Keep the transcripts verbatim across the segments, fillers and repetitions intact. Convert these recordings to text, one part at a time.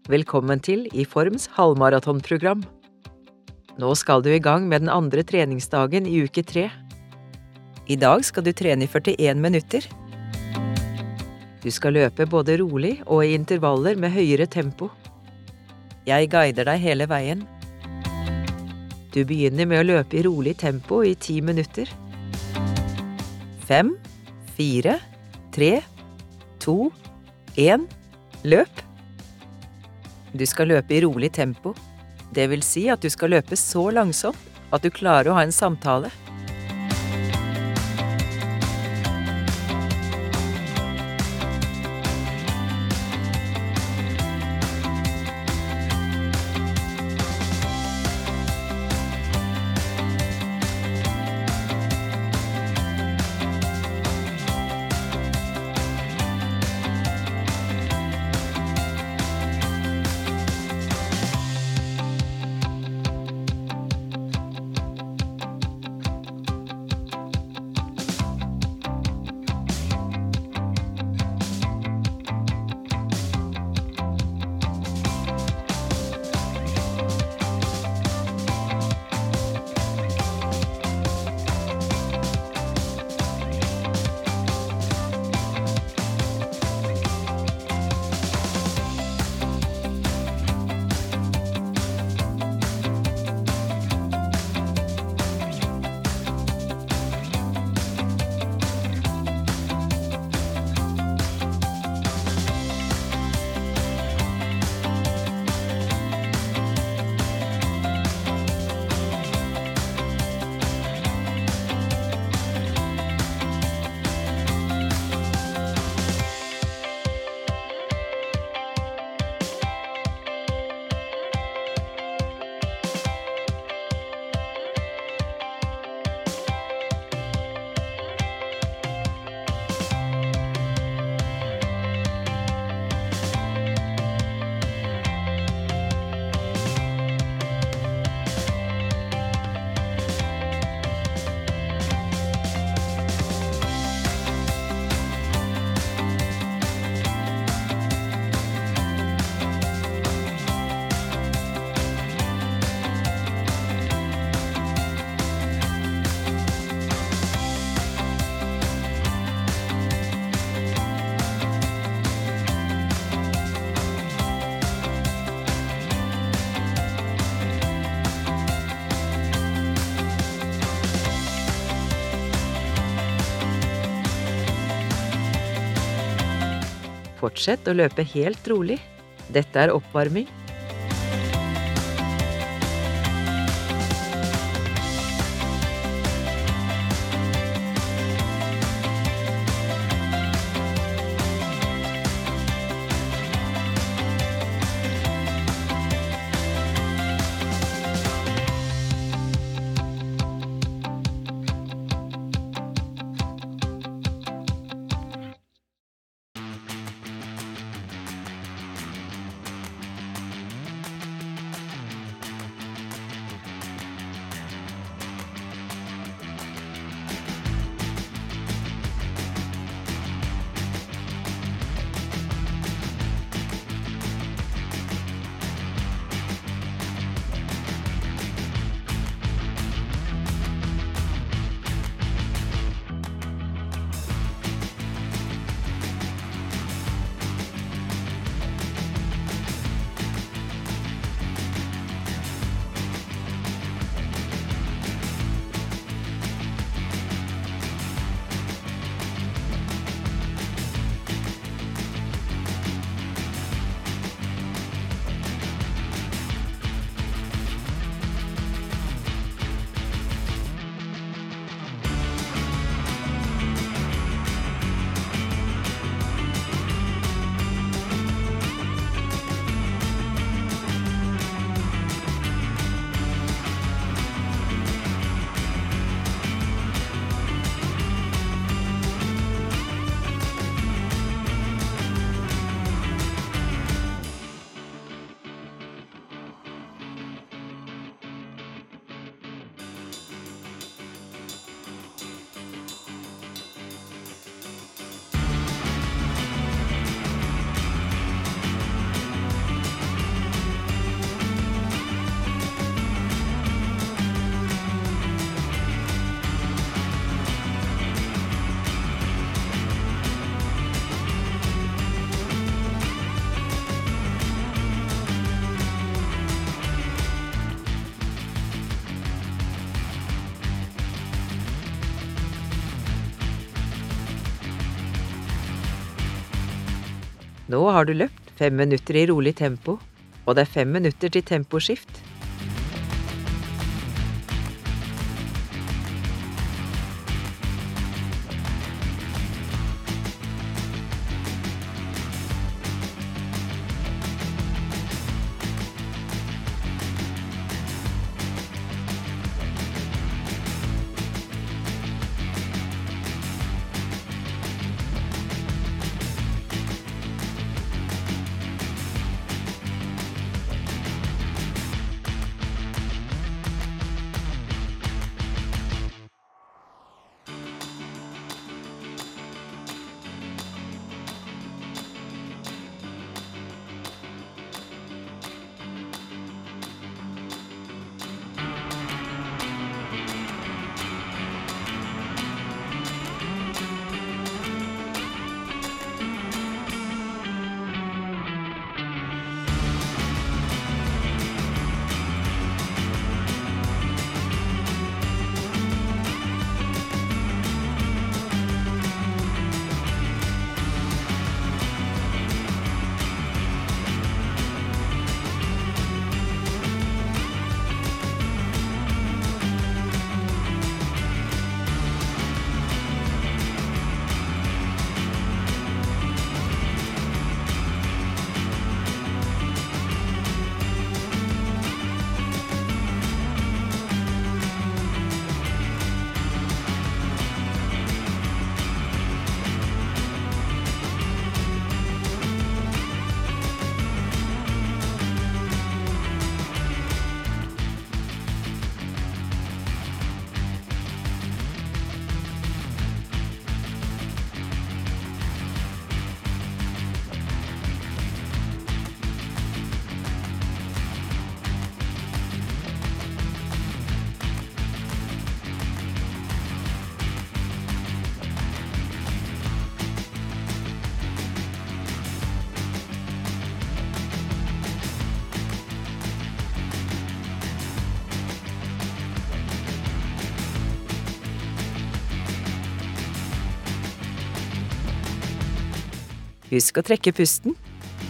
Velkommen til I Forms halvmaratonprogram. Nå skal du I gang med den andre treningsdagen I uke tre. I dag skal du trene I førtien minutter. Du skal løpe både rolig og I intervaller med høyere tempo. Jeg guider deg hele veien. Du begynner med å løpe I rolig tempo I ti minutter. Fem, fire, tre, to, en, løp! Du skal løpe I rolig tempo. Det vil si at du skal løpe så langsomt at du klarer å ha en samtale. Fortsett å løpe helt rolig. Dette er oppvarming. Nå har du løpt fem minutter i rolig tempo, og det er fem minutter til temposkift. Husk å trekke pusten.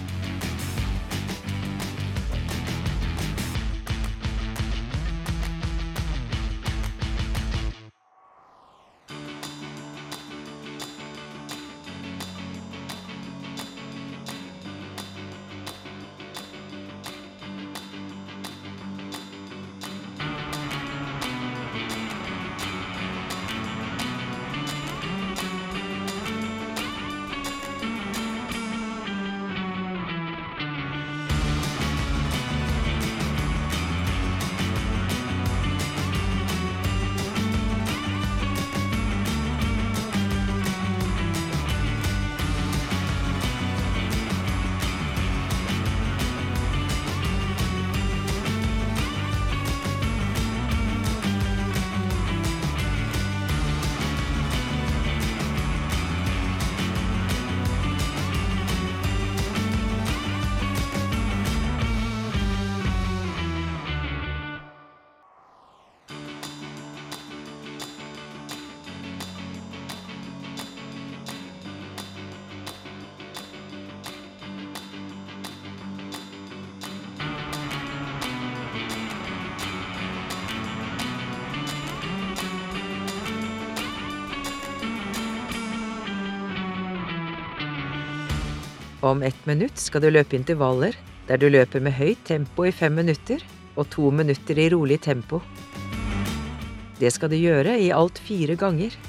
Om ett minutt skal du løpe intervaller, der du løper med høyt tempo i fem minutter og to minutter i rolig tempo. Det skal du gjøre i alt fire ganger.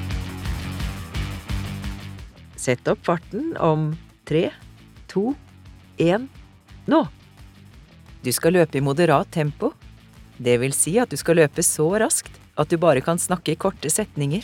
Sett opp farten om tre, to, en, nå! Du skal løpe i moderat tempo. Det vil si at du skal løpe så raskt at du bare kan snakke i korte setninger.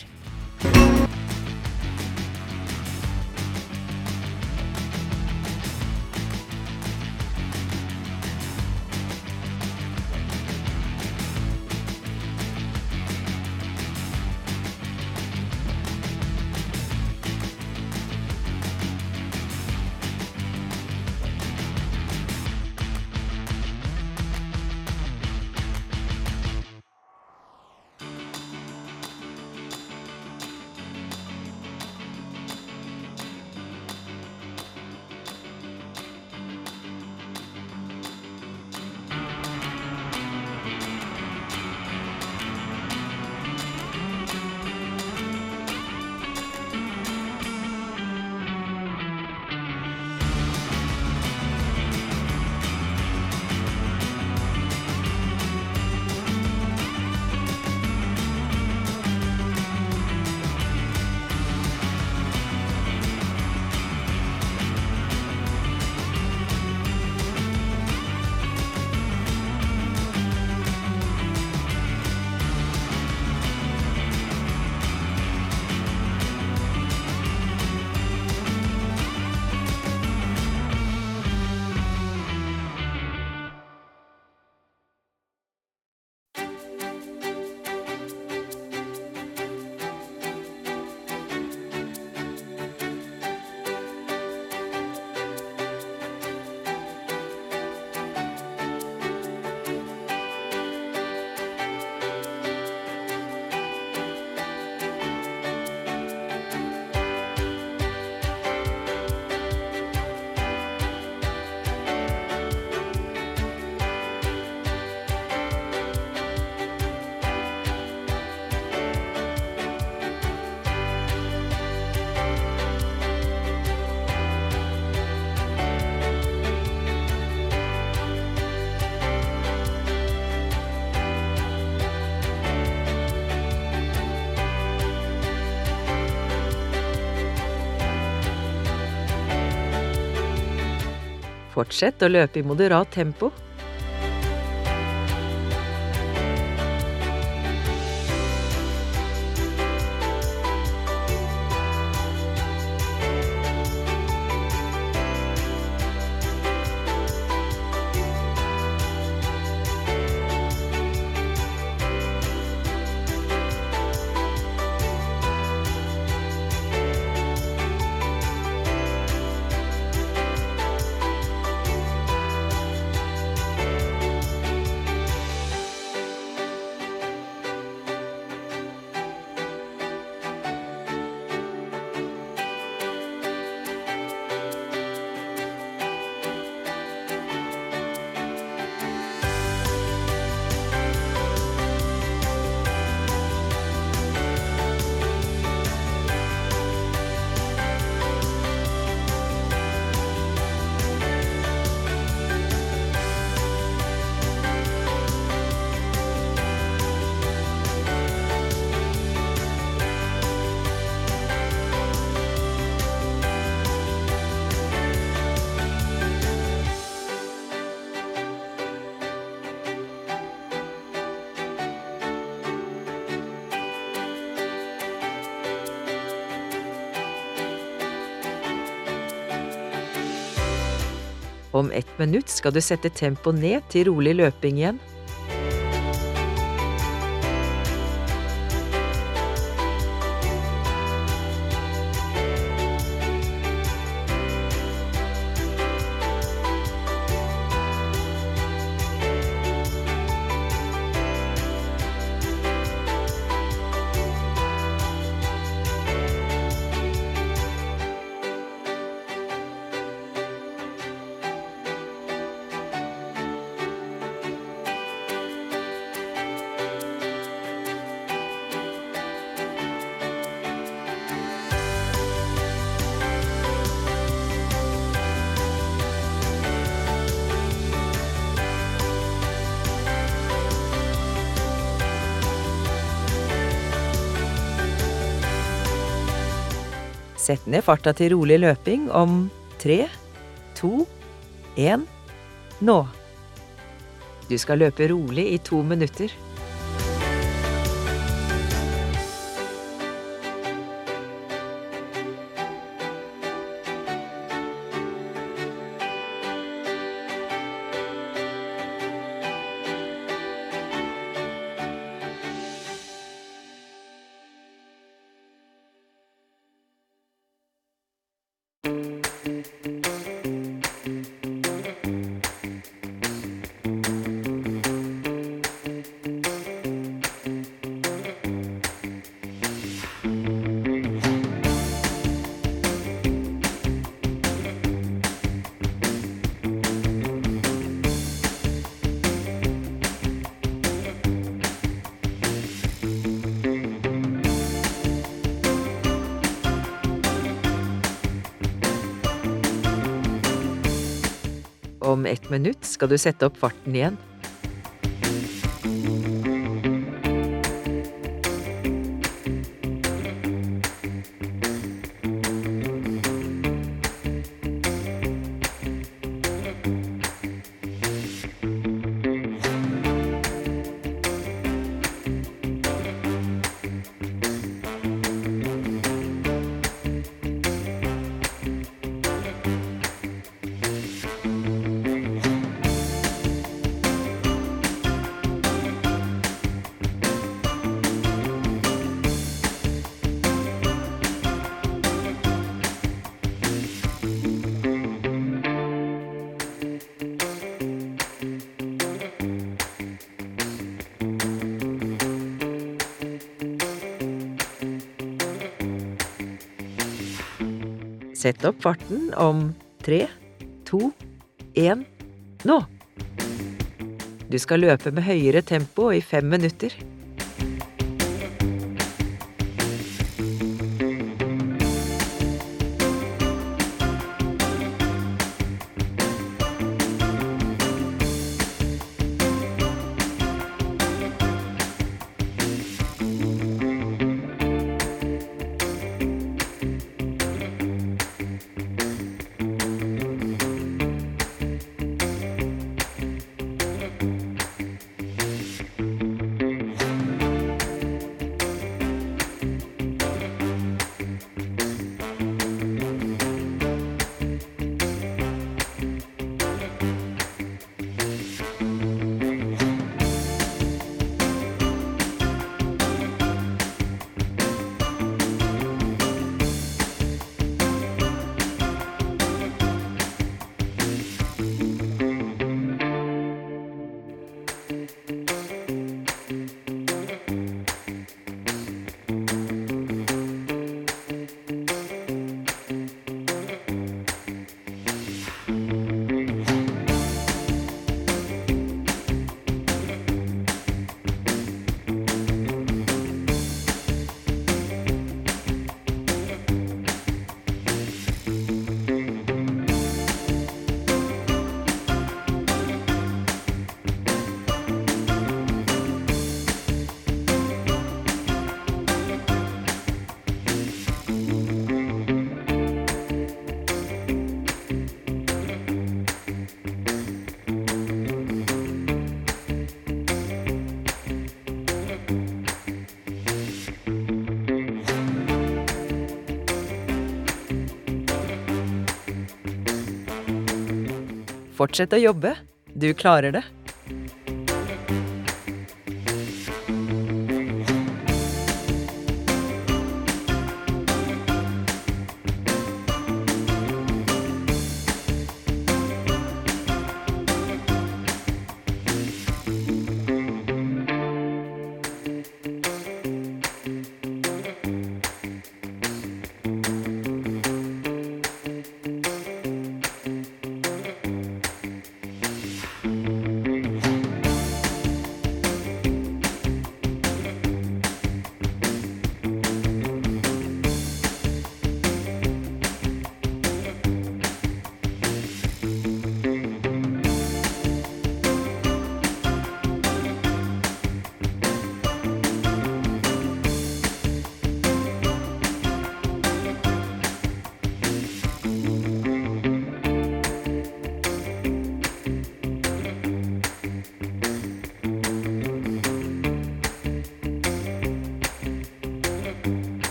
Fortsett å løpe i moderat tempo. Om ett minutt skal du sette tempo ned til rolig løping igjen. Sett ned farta til rolig løping om tre, to, en, nå. Du skal løpe rolig i to minutter. Om ett minutt skal du sette opp farten igjen. Sett opp farten om tre, to, en, nå! Du skal løpe med høyere tempo i fem minutter. Fortsett å jobbe. Du klarer det.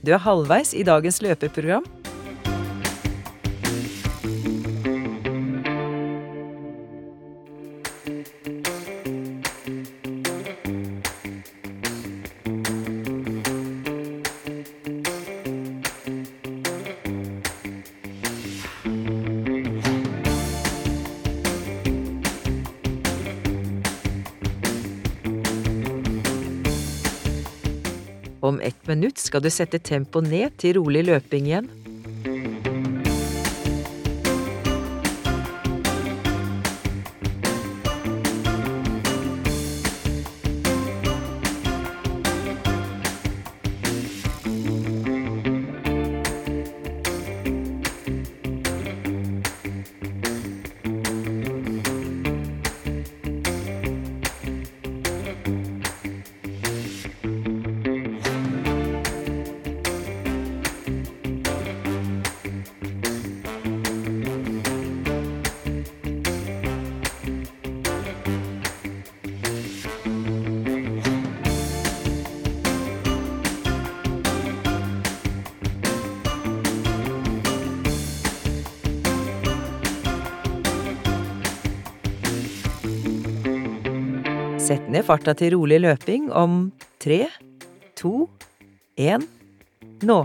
Du er halvveis i dagens løpeprogram. Om ett minutt skal du sette tempo ned til rolig løping igjen. Sett ned farta til rolig løping om tre, to, en, nå.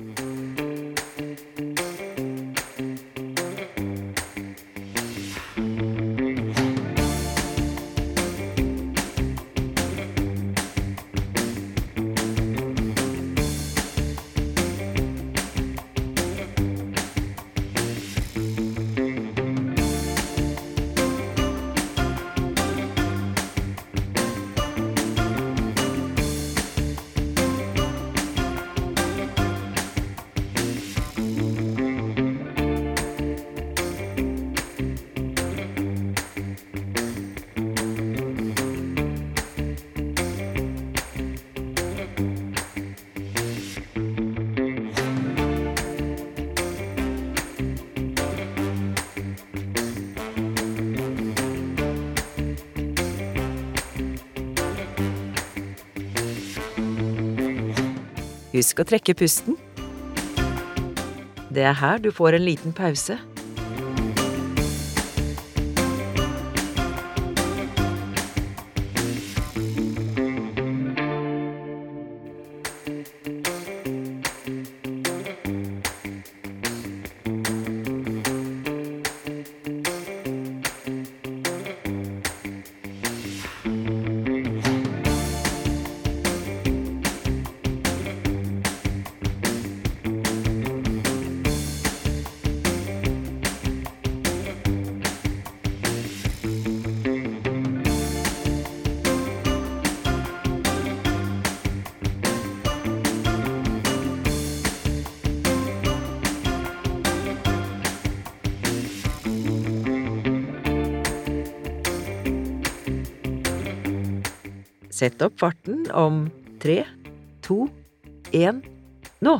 Husk å trekke pusten. Det er her du får en liten pause. Sett opp farten om tre, to, en, nå!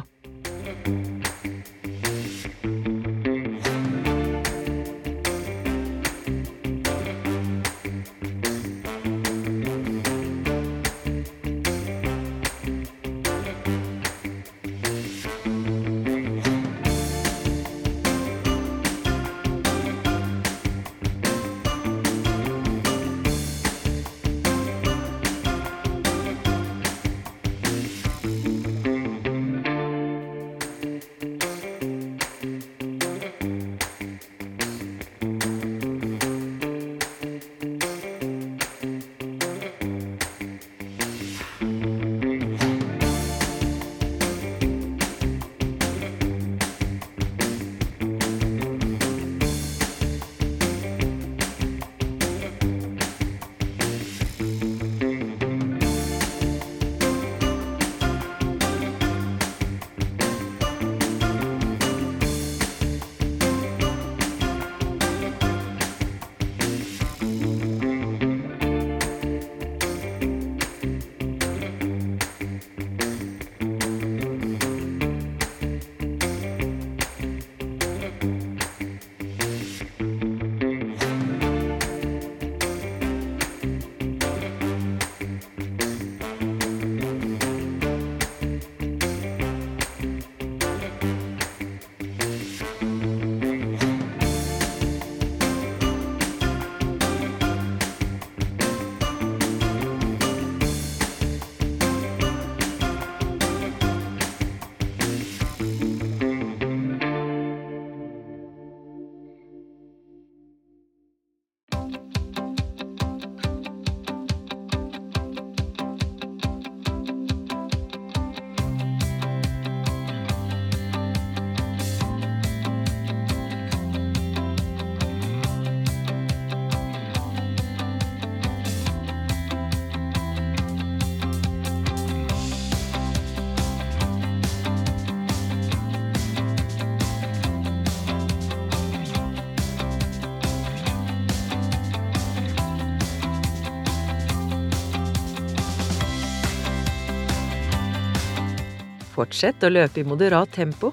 Fortsett å løpe i moderat tempo.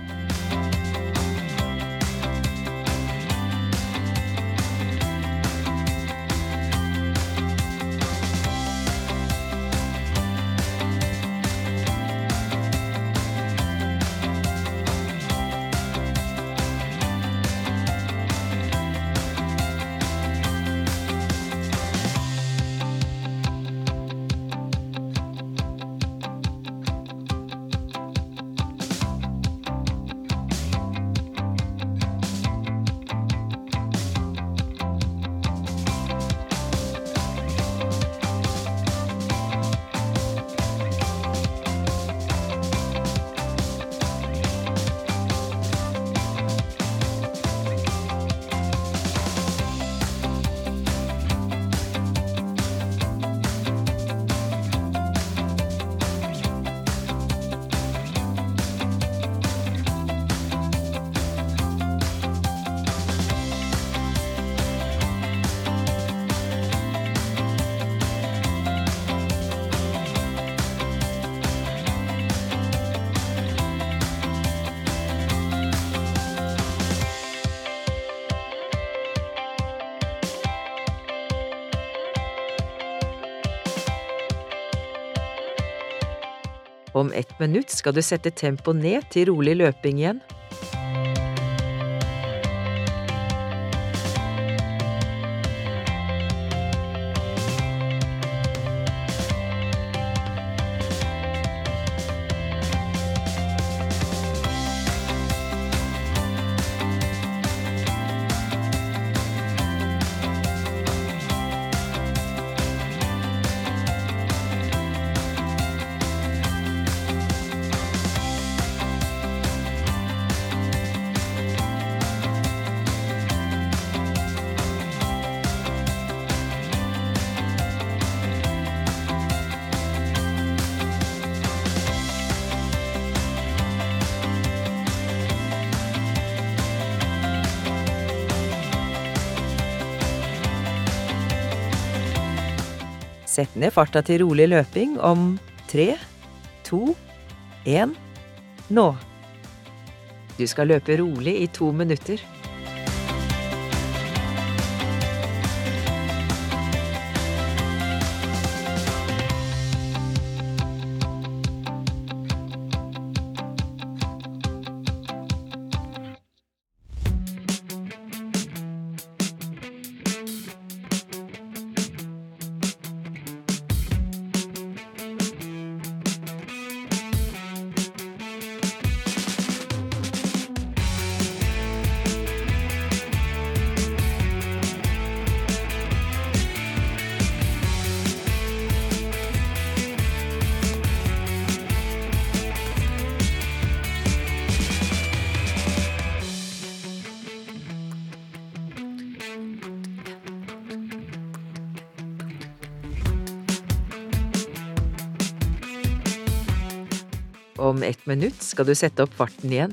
Om ett minutt skal du sette tempo ned til rolig løping igjen. Sett ned farta til rolig løping om tre, to, en, nå. Du skal løpe rolig i to minutter. Om ett minutt skal du sette opp farten igjen.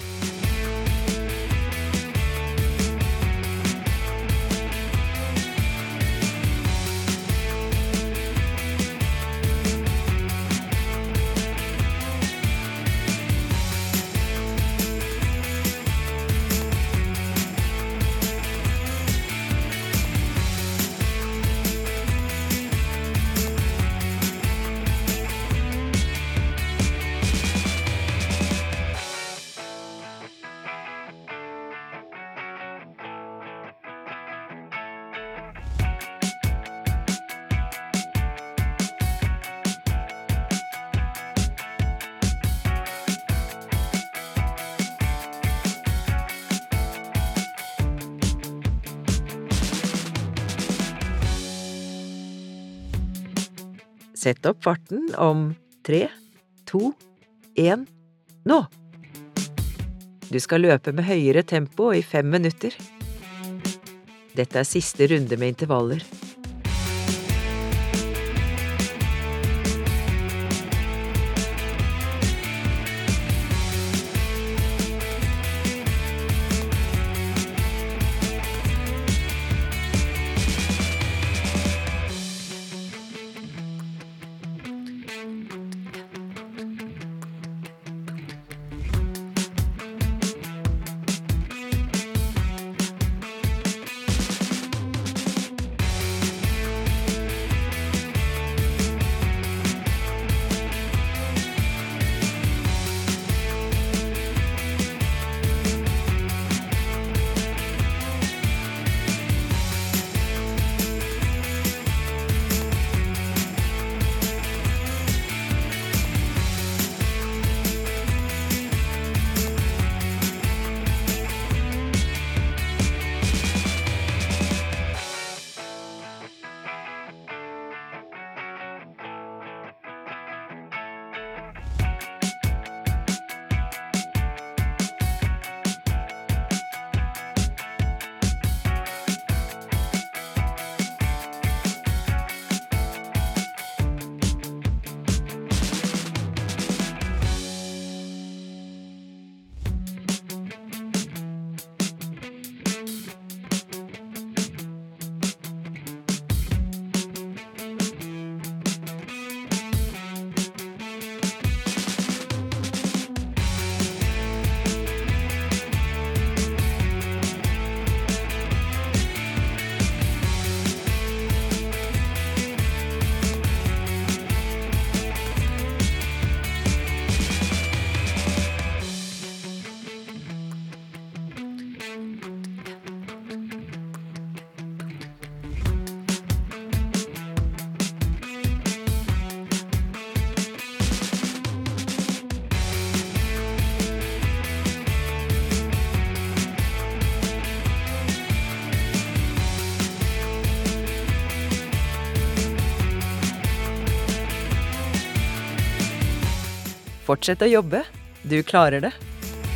Sett opp farten om tre, to, en, nå! Du skal løpe med høyere tempo i fem minutter. Dette er siste runde med intervaller. Fortsett å jobbe. Du klarer det.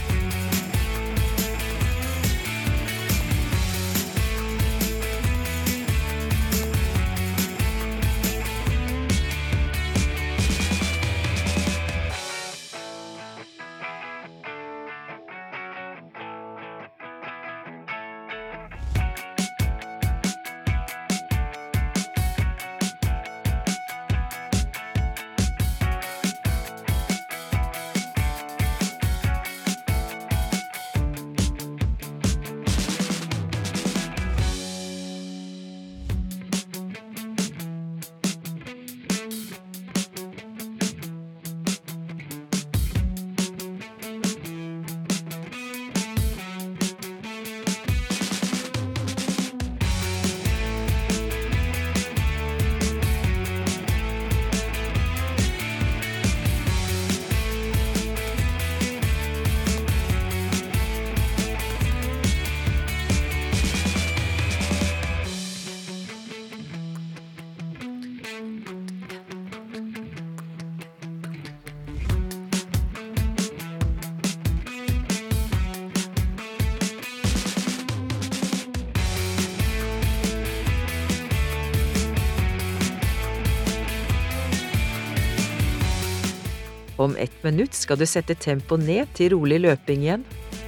Om ett minutt skal du sette tempo ned til rolig løping igjen.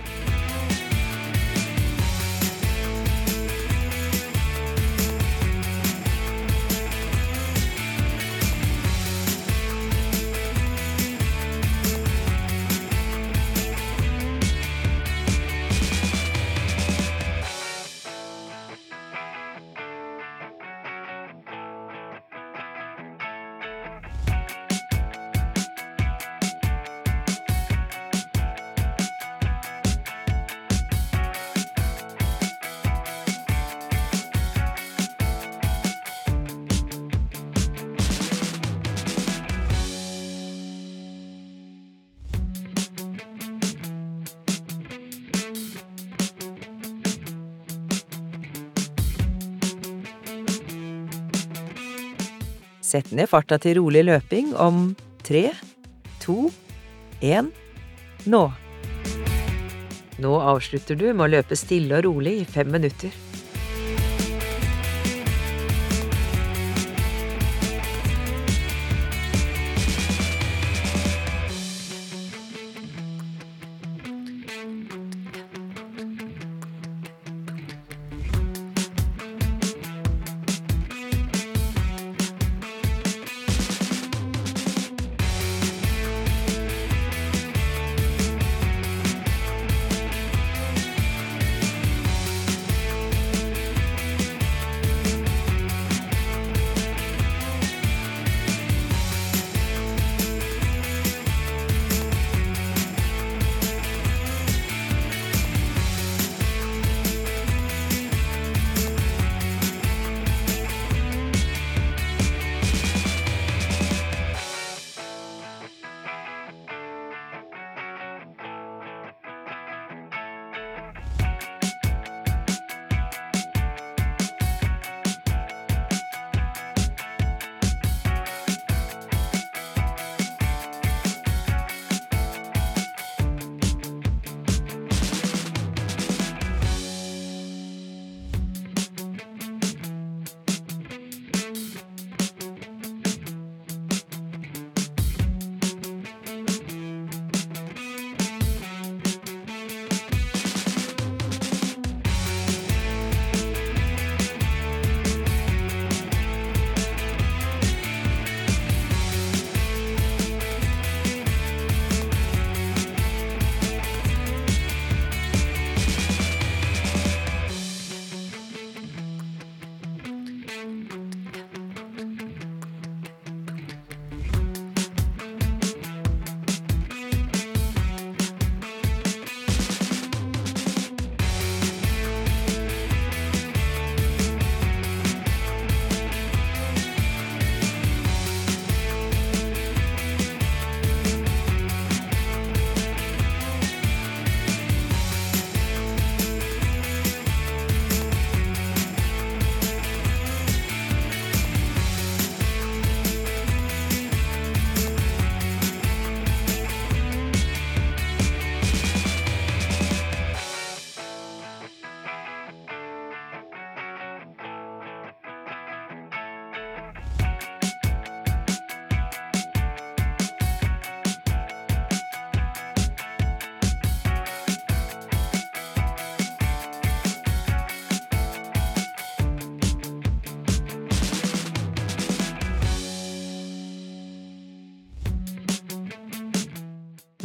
Sett ned farta til rolig løping om tre, to, en, nå. Nå avslutter du med å løpe stille og rolig i fem minutter.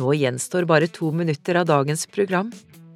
Nå gjenstår bare to minutter av dagens program.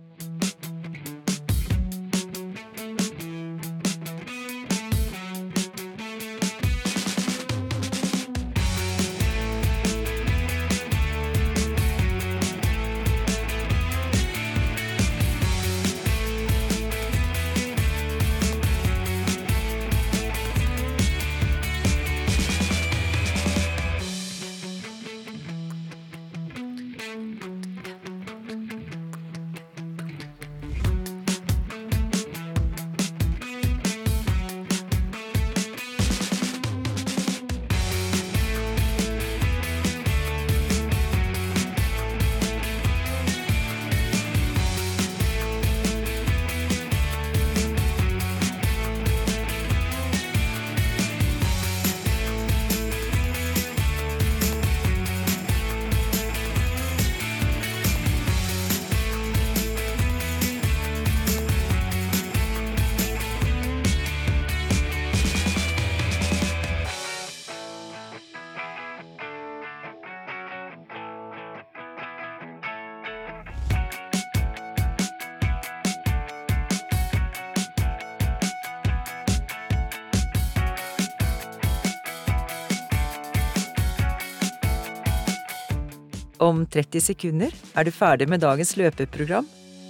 Om tretti sekunder er du ferdig med dagens løpeprogram.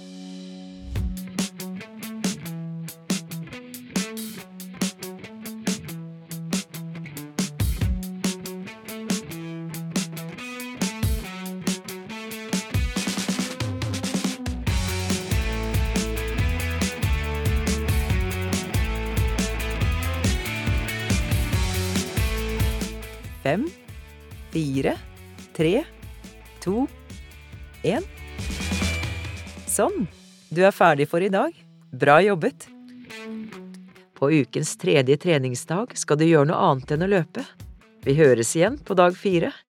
Fem, fire, tre, to, en. Sånn, du er ferdig for i dag. Bra jobbet! På ukens tredje treningsdag skal du gjøre noe annet enn å løpe. Vi høres igjen på dag fire.